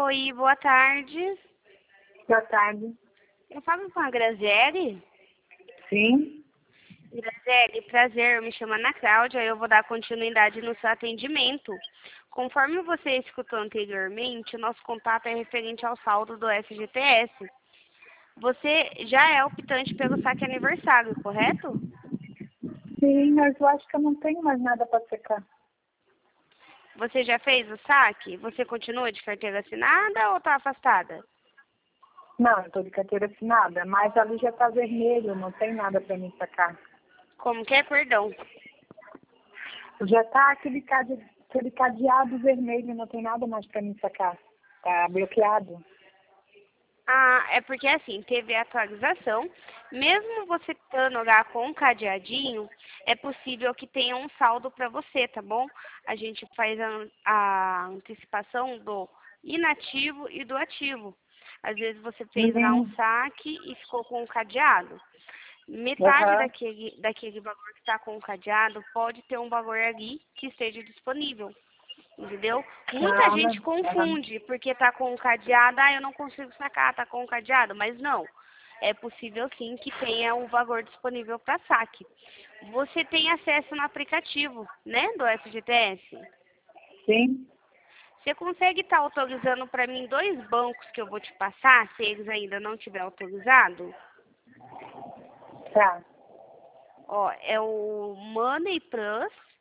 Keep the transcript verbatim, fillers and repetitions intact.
Oi, boa tarde. Boa tarde. Eu falo com a Graziele. Sim. Graziele, prazer, me chamo Ana Cláudia, eu vou dar continuidade no seu atendimento. Conforme você escutou anteriormente, o nosso contato é referente ao saldo do F G T S. Você já é optante pelo saque aniversário, correto? Sim, mas eu acho que eu não tenho mais nada para secar. Você já fez o saque? Você continua de carteira assinada ou está afastada? Não, eu estou de carteira assinada, mas ali já está vermelho, não tem nada para mim sacar. Como que é, perdão? Já está aquele, cade... aquele cadeado vermelho, não tem nada mais para mim sacar. Está bloqueado. Ah, é porque assim, teve a atualização. Mesmo você estando lá com um cadeadinho, é possível que tenha um saldo para você, tá bom? A gente faz a, a antecipação do inativo e do ativo. Às vezes você fez lá um Uhum. saque e ficou com um cadeado. Metade Aham. daquele, daquele valor que está com o cadeado pode ter um valor ali que esteja disponível. Entendeu? Muita Não, gente não. Aham. confunde, porque tá com um cadeado, ah, eu não consigo sacar, tá com um cadeado, mas não. É possível sim que tenha o valor disponível para saque. Você tem acesso no aplicativo, né, do F G T S? Sim. Você consegue estar autorizando para mim dois bancos que eu vou te passar, se eles ainda não tiver autorizado? Tá. Ó, é o Money Plus